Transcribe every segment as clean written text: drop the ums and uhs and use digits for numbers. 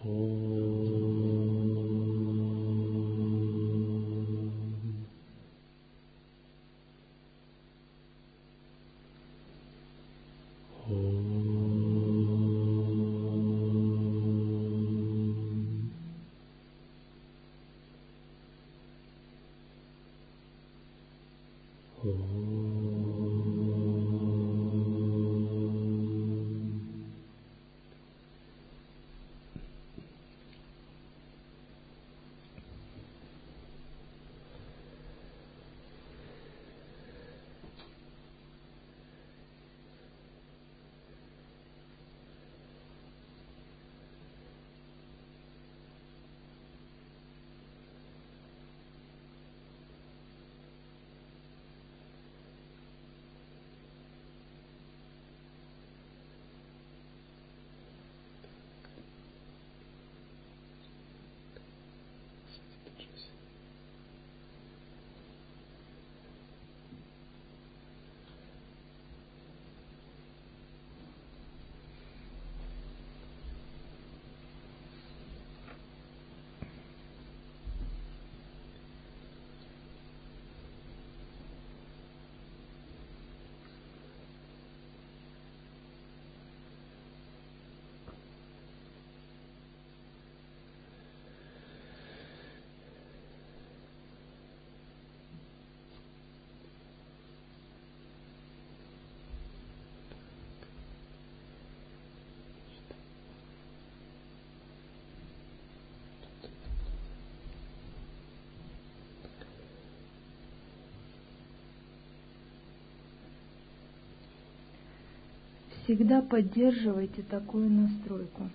Всегда поддерживайте такую настройку.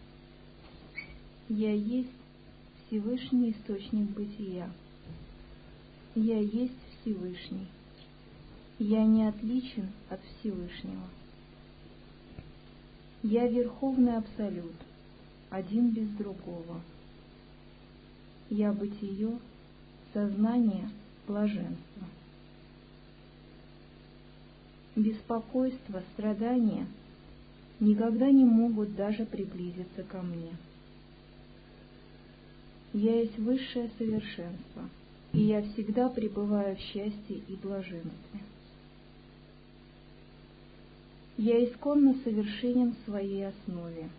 Я есть Всевышний источник бытия. Я есть Всевышний. Я не отличен от Всевышнего. Я Верховный Абсолют, один без другого. Я бытие, сознание, блаженство. Беспокойство, страдания никогда не могут даже приблизиться ко мне. Я есть высшее совершенство, и я всегда пребываю в счастье и блаженстве. Я исконно совершенен в своей основе.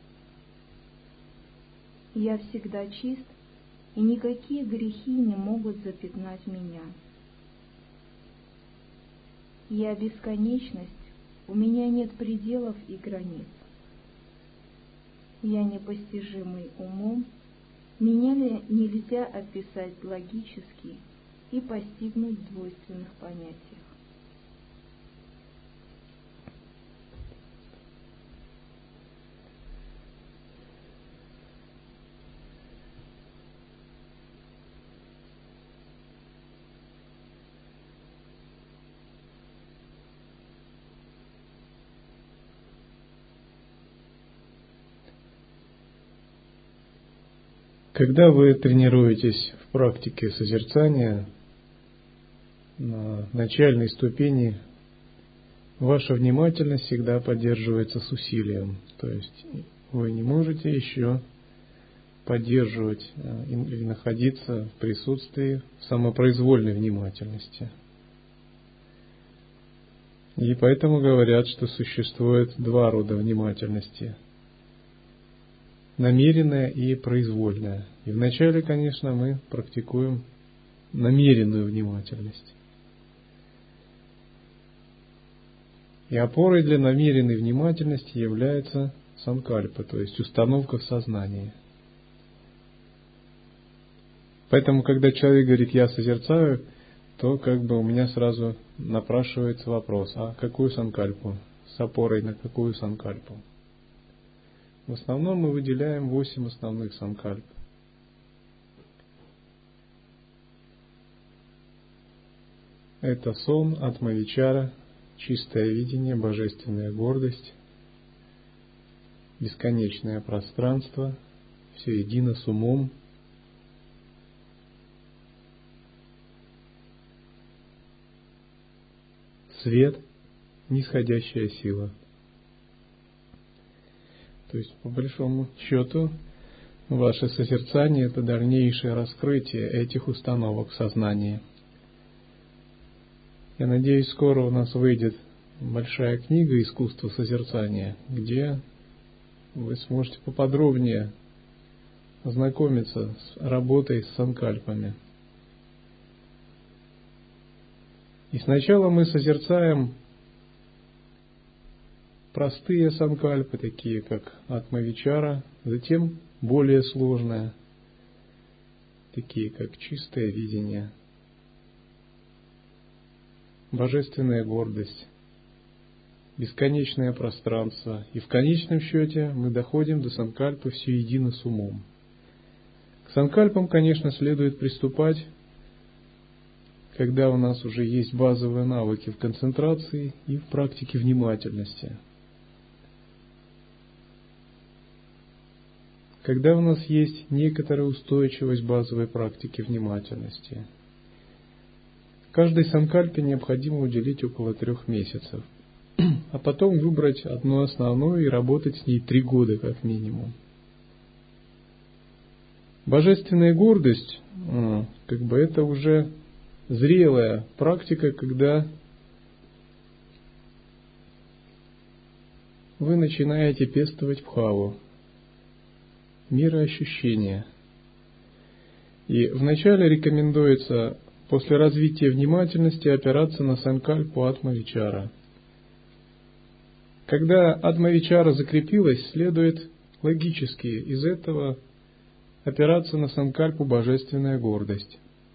Я всегда чист, и никакие грехи не могут запятнать меня. Я бесконечность, у меня нет пределов и границ. Я непостижимый умом, меня нельзя описать логически и постигнуть в двойственных понятиях. Когда вы тренируетесь в практике созерцания, на начальной ступени ваша внимательность всегда поддерживается с усилием. То есть вы не можете еще поддерживать или находиться в присутствии самопроизвольной внимательности. И поэтому говорят, что существует два рода внимательности: намеренная и произвольная. И вначале, конечно, мы практикуем намеренную внимательность. И опорой для намеренной внимательности является санкальпа, то есть установка в сознании. Поэтому, когда человек говорит «я созерцаю», то у меня сразу напрашивается вопрос: а какую санкальпу? С опорой на какую санкальпу? В основном мы выделяем 8 основных санкальп. Это сон, атма-вичара, чистое видение, божественная гордость, бесконечное пространство, все едино с умом, свет, нисходящая сила. То есть, по большому счету, ваше созерцание – это дальнейшее раскрытие этих установок в сознании. Я надеюсь, скоро у нас выйдет большая книга «Искусство созерцания», где вы сможете поподробнее ознакомиться с работой с санкальпами. И сначала мы созерцаем простые санкальпы, такие как атма-вичара, затем более сложные, такие как чистое видение, божественная гордость, бесконечное пространство. И в конечном счете мы доходим до санкальпы «все едино с умом». К санкальпам, конечно, следует приступать, когда у нас уже есть базовые навыки в концентрации и в практике внимательности. Когда у нас есть некоторая устойчивость базовой практики внимательности. Каждой санкальпе необходимо уделить около 3 месяцев, а потом выбрать одну основную и работать с ней 3 года как минимум. Божественная гордость, это уже зрелая практика, когда вы начинаете пестовать бхаву, мироощущение. И вначале рекомендуется после развития внимательности опираться на санкальпу атма-вичара. Когда атма-вичара закрепилась, следует логически из этого опираться на санкальпу божественная гордость.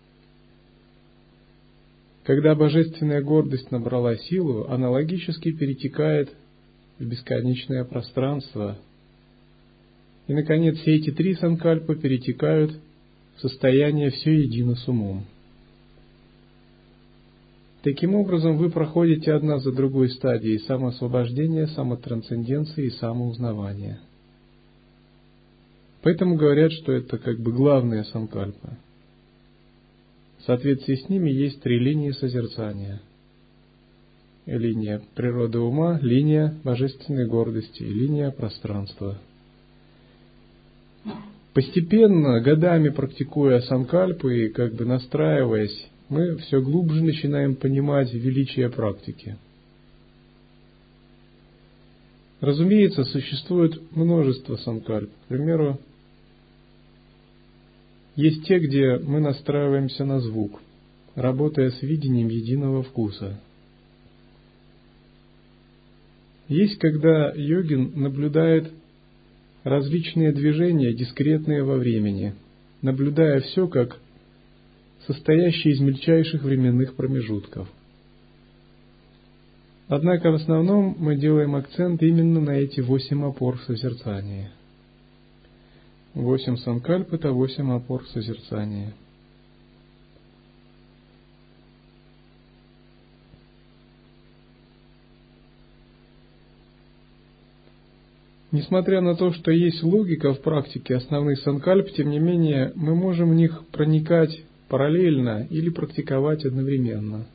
Когда божественная гордость набрала силу, она логически перетекает в бесконечное пространство. И, наконец, все эти 3 санкальпы перетекают в состояние «все едино с умом». Таким образом, вы проходите одна за другой стадии самоосвобождения, самотрансценденции и самоузнавания. Поэтому говорят, что это главные санкальпы. В соответствии с ними есть 3 линии созерцания. Линия природы ума, линия божественной гордости и линия пространства. Постепенно, годами практикуя санкальпы и настраиваясь, мы все глубже начинаем понимать величие практики. Разумеется, существует множество санкальп. К примеру, есть те, где мы настраиваемся на звук, работая с видением единого вкуса. Есть, когда йогин наблюдает различные движения, дискретные во времени, наблюдая все как состоящее из мельчайших временных промежутков. Однако в основном мы делаем акцент именно на эти 8 опор в созерцании. 8 санкальп – это 8 опор в созерцании. Несмотря на то, что есть логика в практике основных санкальп, тем не менее мы можем в них проникать параллельно или практиковать одновременно.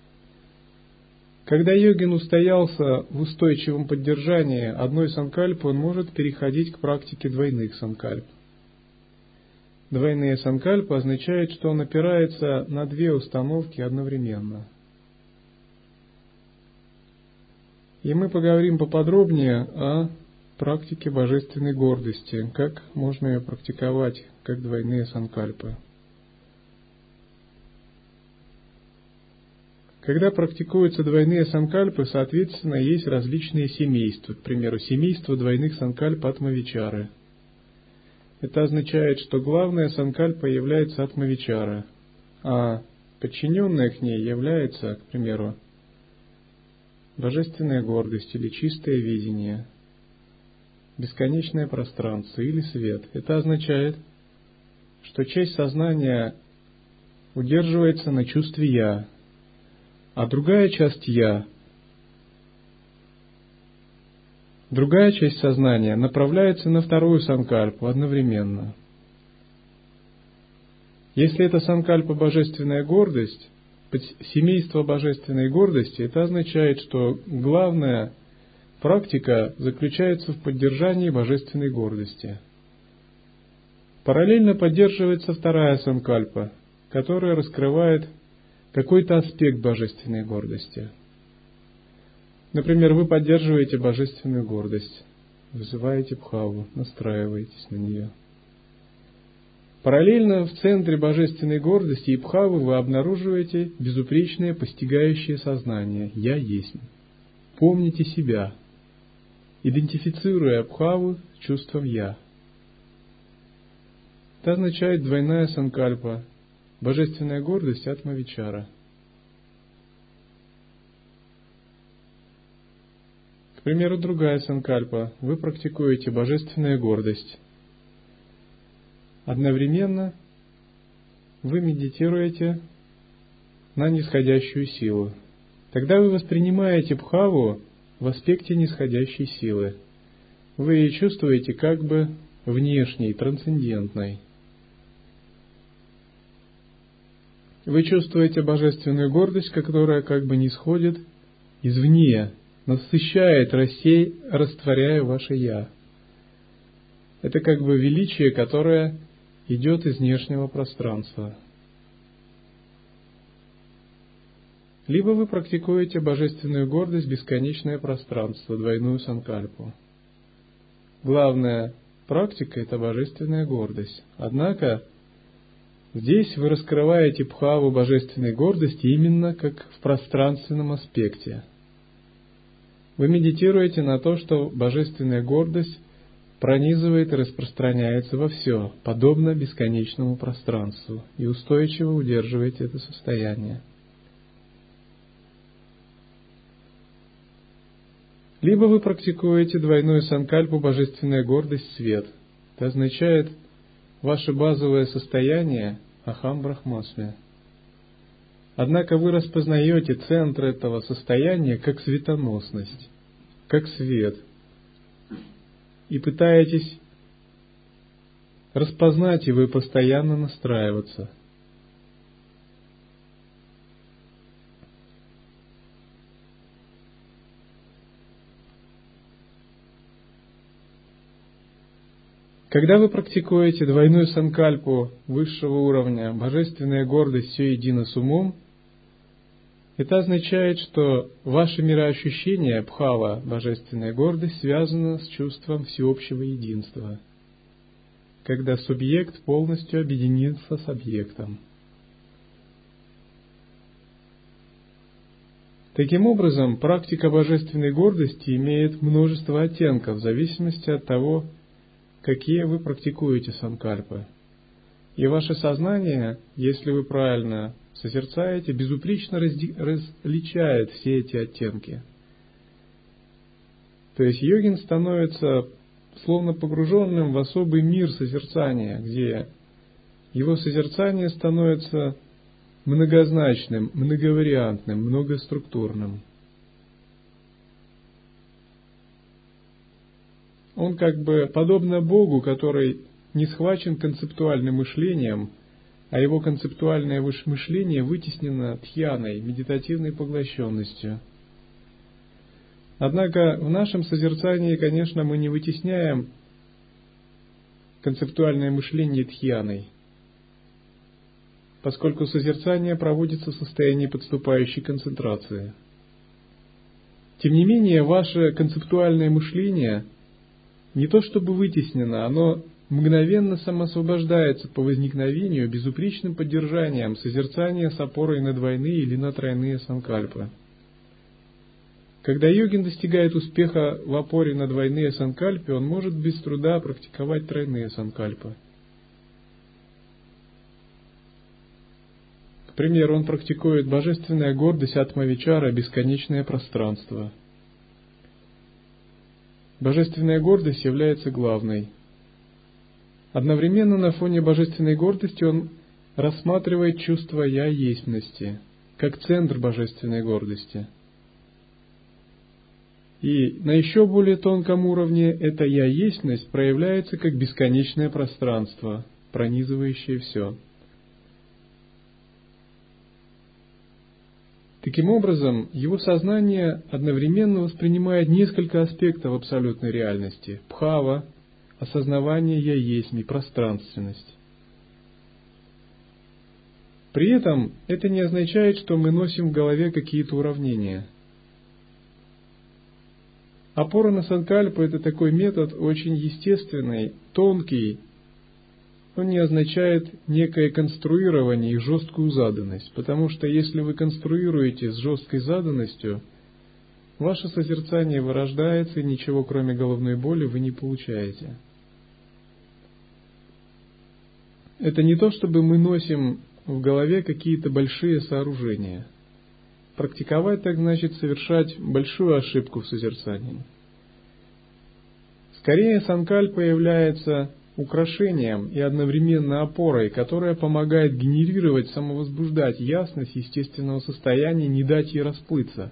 Когда йогин устоялся в устойчивом поддержании одной санкальпы, он может переходить к практике двойных санкальп. Двойные санкальпы означают, что он опирается на 2 установки одновременно. И мы поговорим поподробнее о практике божественной гордости, как можно ее практиковать, как двойные санкальпы. Когда практикуются двойные санкальпы, соответственно, есть различные семейства. К примеру, семейство двойных санкальп атма-вичары. Это означает, что главная санкальпа является атма-вичара, а подчиненная к ней является, к примеру, божественная гордость или чистое видение, бесконечное пространство или свет. Это означает, что часть сознания удерживается на чувстве «я», а другая часть сознания направляется на вторую санкальпу одновременно. Если это санкальпа божественная гордость, семейство божественной гордости, это означает, что главная практика заключается в поддержании божественной гордости. Параллельно поддерживается вторая санкальпа, которая раскрывает какой-то аспект божественной гордости. Например, вы поддерживаете божественную гордость, вызываете бхаву, настраиваетесь на нее. Параллельно в центре божественной гордости и бхавы вы обнаруживаете безупречное постигающее сознание «Я есть». Помните себя, идентифицируя бхаву с чувством «Я». Это означает двойная санкальпа, божественная гордость атма-вичара. К примеру, другая санкальпа. Вы практикуете божественную гордость. Одновременно вы медитируете на нисходящую силу. Тогда вы воспринимаете бхаву в аспекте нисходящей силы. Вы ее чувствуете как бы внешней, трансцендентной. Вы чувствуете божественную гордость, которая как бы нисходит извне, насыщает, растворяя ваше «Я». Это как бы величие, которое идет из внешнего пространства. Либо вы практикуете божественную гордость, бесконечное пространство, двойную санкальпу. Главная практика – это божественная гордость. Однако здесь вы раскрываете бхаву божественной гордости именно как в пространственном аспекте. Вы медитируете на то, что божественная гордость пронизывает и распространяется во все, подобно бесконечному пространству, и устойчиво удерживаете это состояние. Либо вы практикуете двойную санкальпу божественная гордость свет. Это означает ваше базовое состояние ахам брахмасми. Однако вы распознаете центр этого состояния как светоносность, как свет, и пытаетесь распознать его и постоянно настраиваться. Когда вы практикуете двойную санкальпу высшего уровня, божественная гордость все едино с умом, это означает, что ваше мироощущение, бхава, божественная гордость, связано с чувством всеобщего единства, когда субъект полностью объединится с объектом. Таким образом, практика божественной гордости имеет множество оттенков в зависимости от того, какие вы практикуете санкальпы. И ваше сознание, если вы правильно созерцаете, безупречно различает все эти оттенки. То есть йогин становится словно погруженным в особый мир созерцания, где его созерцание становится многозначным, многовариантным, многоструктурным. Он как бы подобно Богу, который не схвачен концептуальным мышлением, а его концептуальное мышление вытеснено дхьяной, медитативной поглощенностью. Однако в нашем созерцании, конечно, мы не вытесняем концептуальное мышление дхьяной, поскольку созерцание проводится в состоянии подступающей концентрации. Тем не менее, ваше концептуальное мышление не то чтобы вытеснено, оно мгновенно самоосвобождается по возникновению безупречным поддержанием созерцания с опорой на двойные или на тройные санкальпы. Когда йогин достигает успеха в опоре на двойные санкальпы, он может без труда практиковать тройные санкальпы. К примеру, он практикует божественная гордость атма-вичара, бесконечное пространство. Божественная гордость является главной. Одновременно на фоне божественной гордости он рассматривает чувство «я-ественности» как центр божественной гордости. И на еще более тонком уровне эта «я-ественность» проявляется как бесконечное пространство, пронизывающее все. Таким образом, его сознание одновременно воспринимает несколько аспектов абсолютной реальности – бхава, осознавание «я есть» и пространственность. При этом это не означает, что мы носим в голове какие-то уравнения. Опора на санкальпу – это такой метод очень естественный, тонкий. Он не означает некое конструирование и жесткую заданность, потому что если вы конструируете с жесткой заданностью, ваше созерцание вырождается, и ничего кроме головной боли вы не получаете. Это не то, чтобы мы носим в голове какие-то большие сооружения. Практиковать так значит совершать большую ошибку в созерцании. Скорее, санкальпа является украшением и одновременно опорой, которая помогает генерировать, самовозбуждать ясность естественного состояния, не дать ей расплыться.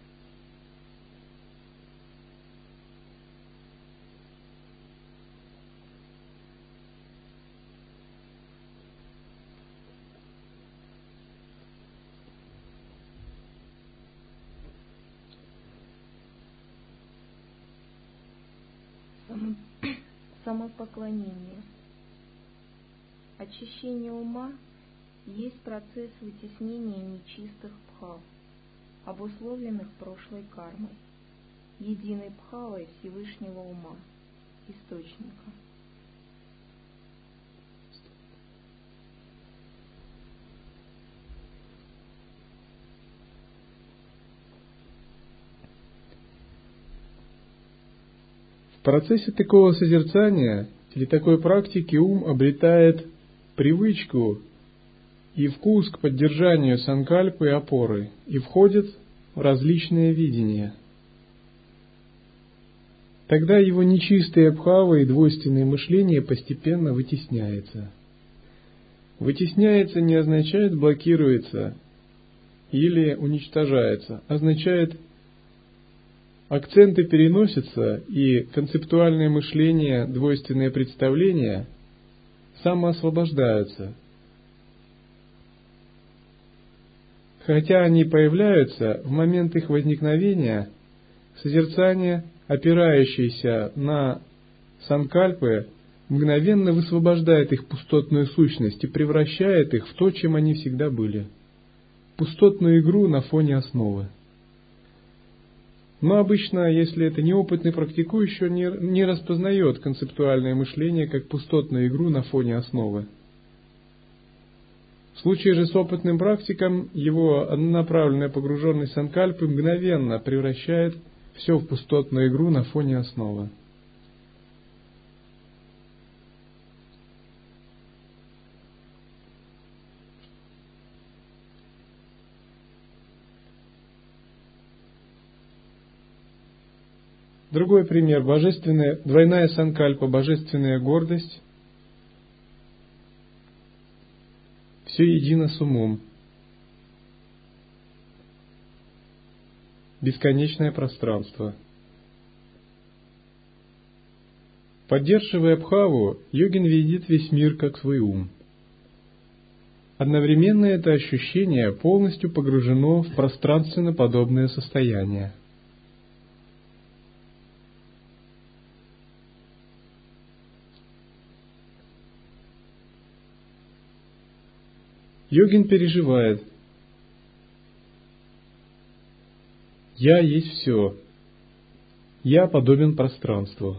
Самопоклонение. Очищение ума есть процесс вытеснения нечистых бхав, обусловленных прошлой кармой, единой бхавой Всевышнего ума, источника. В процессе такого созерцания или такой практики ум обретает привычку и вкус к поддержанию санкальпы и опоры и входит в различные видения. Тогда его нечистые бхавы и двойственное мышление постепенно вытесняется. Вытесняется не означает блокируется или уничтожается, означает акценты переносятся, и концептуальное мышление, двойственные представления самоосвобождаются. Хотя они появляются, в момент их возникновения созерцание, опирающееся на санкальпы, мгновенно высвобождает их пустотную сущность и превращает их в то, чем они всегда были – пустотную игру на фоне основы. Но обычно, если это неопытный практикующий, не распознает концептуальное мышление как пустотную игру на фоне основы. В случае же с опытным практиком, его однонаправленная погруженность санкальпы мгновенно превращает все в пустотную игру на фоне основы. Другой пример. Двойная санкальпа, божественная гордость. Все едино с умом. Бесконечное пространство. Поддерживая бхаву, йогин видит весь мир как свой ум. Одновременно это ощущение полностью погружено в пространственно подобное состояние. Йогин переживает: «Я есть все. Я подобен пространству».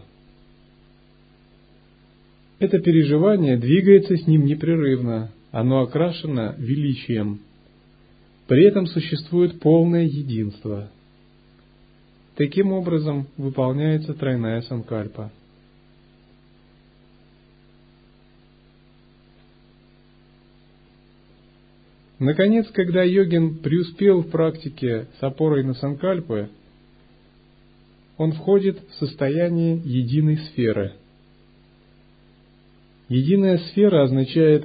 Это переживание двигается с ним непрерывно, оно окрашено величием. При этом существует полное единство. Таким образом выполняется тройная санкальпа. Наконец, когда йогин преуспел в практике с опорой на санкальпы, он входит в состояние единой сферы. Единая сфера означает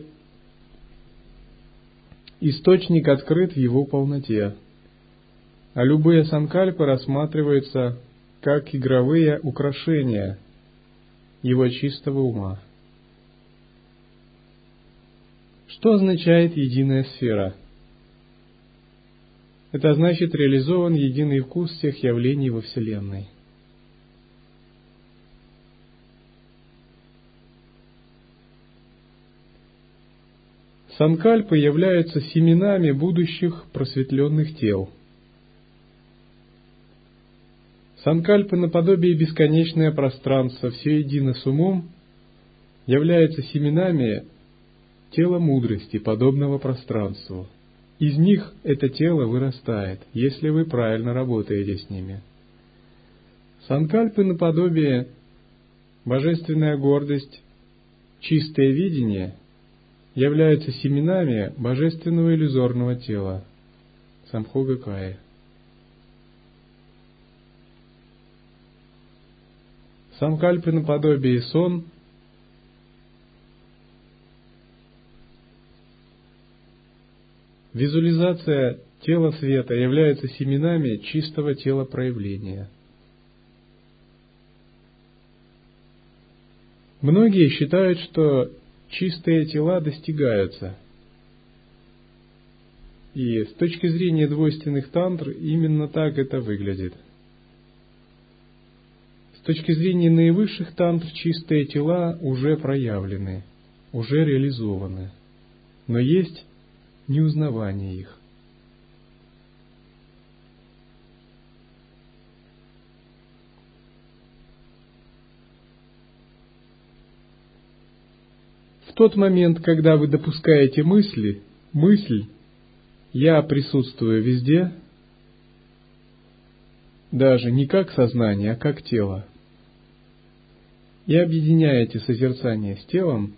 источник открыт в его полноте, а любые санкальпы рассматриваются как игровые украшения его чистого ума. Что означает единая сфера? Это значит реализован единый вкус всех явлений во Вселенной. Санкальпы являются семенами будущих просветленных тел. Санкальпы наподобие бесконечное пространство, все едино с умом, являются семенами тела мудрости, подобного пространству. Из них это тело вырастает, если вы правильно работаете с ними. Санкальпы наподобие божественная гордость, чистое видение являются семенами божественного иллюзорного тела, самбхога-кая. Санкальпы наподобие сон визуализация тела света является семенами чистого тела проявления. Многие считают, что чистые тела достигаются. И с точки зрения двойственных тантр именно так это выглядит. С точки зрения наивысших тантр чистые тела уже проявлены, уже реализованы. Но есть неузнавание их. В тот момент, когда вы допускаете мысль «я присутствую везде», даже не как сознание, а как тело, и объединяете созерцание с телом,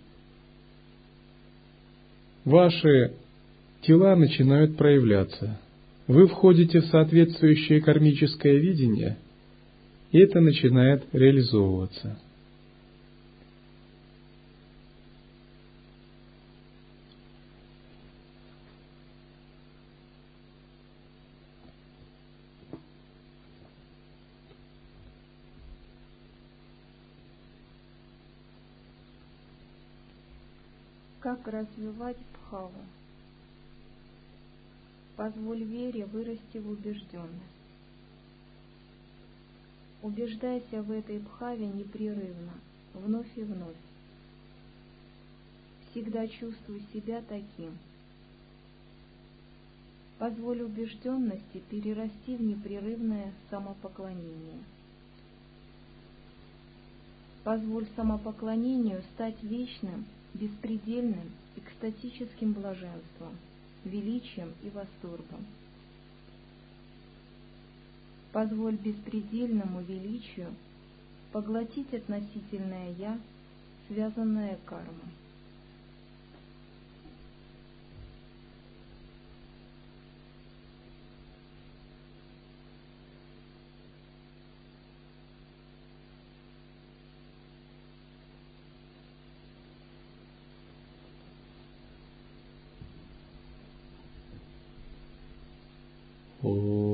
ваши тела начинают проявляться. Вы входите в соответствующее кармическое видение, и это начинает реализовываться. Как развивать бхаву? Позволь вере вырасти в убежденность. Убеждайся в этой бхаве непрерывно, вновь и вновь. Всегда чувствуй себя таким. Позволь убежденности перерасти в непрерывное самопоклонение. Позволь самопоклонению стать вечным, беспредельным, экстатическим блаженством, величием и восторгом. Позволь беспредельному величию поглотить относительное «я», связанное кармой. О